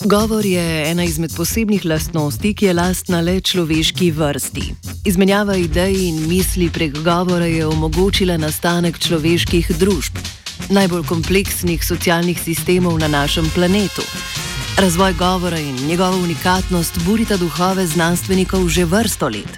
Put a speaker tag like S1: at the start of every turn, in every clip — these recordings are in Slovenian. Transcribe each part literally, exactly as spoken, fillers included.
S1: Govor je ena izmed posebnih lastnosti, ki je lastna le človeški vrsti. Izmenjava idej in misli prek govora je omogočila nastanek človeških družb, najbolj kompleksnih socialnih sistemov na našem planetu. Razvoj govora in njegova unikatnost burita duhove znanstvenikov že vrsto let.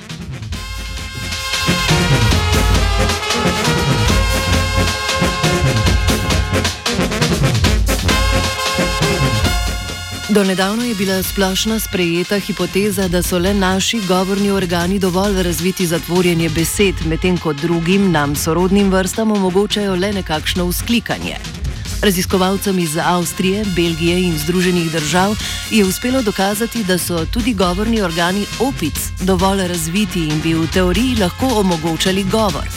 S1: Do nedavno je bila splošno sprejeta hipoteza, da so le naši govorni organi dovolj razviti za tvorjenje besed, medtem ko drugim, nam sorodnim vrstam omogočajo le nekakšno vzklikanje. Raziskovalcem iz Avstrije, Belgije in Združenih držav je uspelo dokazati, da so tudi govorni organi opic dovolj razviti in bi v teoriji lahko omogočali govor.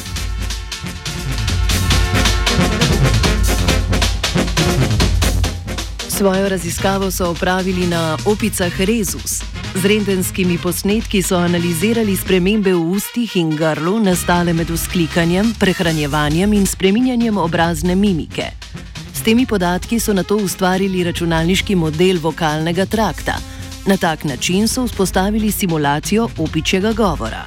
S1: Svojo raziskavo so opravili na opicah rezus. Z rentgenskimi posnetki so analizirali spremembe v ustih in grlu, nastale med vzklikanjem, prehranjevanjem in spreminjanjem obrazne mimike. S temi podatki so nato ustvarili računalniški model vokalnega trakta. Na tak način so vzpostavili simulacijo opičjega govora.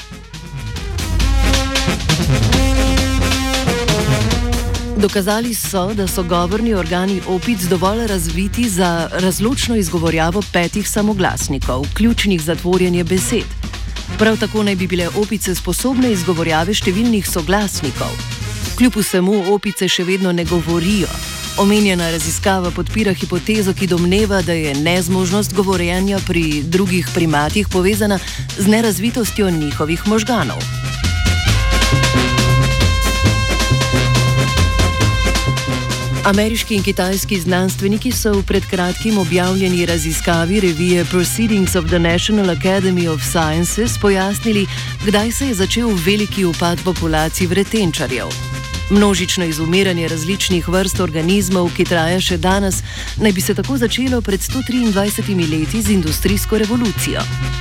S1: Dokazali so, da so govorni organi opic dovolj razviti za razločno izgovorjavo petih samoglasnikov, ključnih za tvorjenje besed. Prav tako naj bi bile opice sposobne izgovorjave številnih soglasnikov. Kljub vsemu opice še vedno ne govorijo. Omenjena raziskava podpira hipotezo, ki domneva, da je nezmožnost govorjenja pri drugih primatih povezana z nerazvitostjo njihovih možganov. Ameriški in kitajski znanstveniki so v pred kratkim objavljeni raziskavi revije Proceedings of the National Academy of Sciences pojasnili, kdaj se je začel veliki upad populacij vretenčarjev. Množično izumiranje različnih vrst organizmov, ki traja še danes, naj bi se tako začelo pred sto triindvajsetimi leti z industrijsko revolucijo.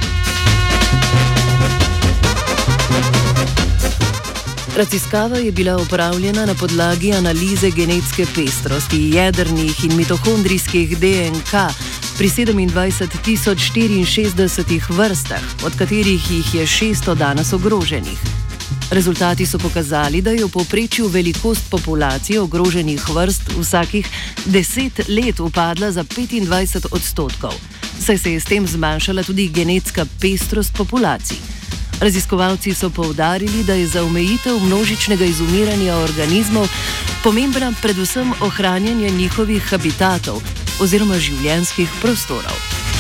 S1: Raziskava je bila opravljena na podlagi analize genetske pestrosti jedrnih in mitohondrijskih D N K pri sedemindvajset tisoč štiriinšestdesetih vrstah, od katerih jih je šeststo danes ogroženih. Rezultati so pokazali, da je v povprečju velikost populacije ogroženih vrst vsakih deset let upadla za petindvajset odstotkov, saj se je s tem zmanjšala tudi genetska pestrost populacij. Raziskovalci so poudarili, da je za omejitev množičnega izumiranja organizmov pomembna predvsem ohranjanje njihovih habitatov oziroma življenjskih prostorov.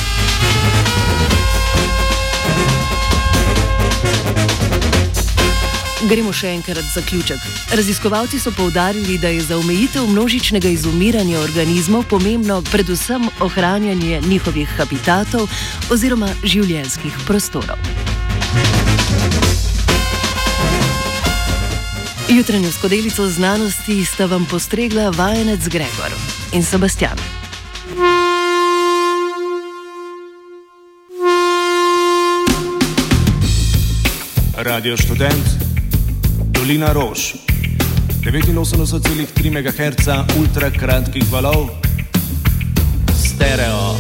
S1: Gremo še enkrat zaključek. Raziskovalci so poudarili, da je za omejitev množičnega izumiranja organizmov pomembno predvsem ohranjanje njihovih habitatov oziroma življenjskih prostorov. Jutranjo skodelico znanosti sta vam postregla vajenec Gregor in Sebastian.
S2: Radio Študent, Dolina Rož, devetinosemdeset celih tri megaherca ultra kratkih valov, stereo.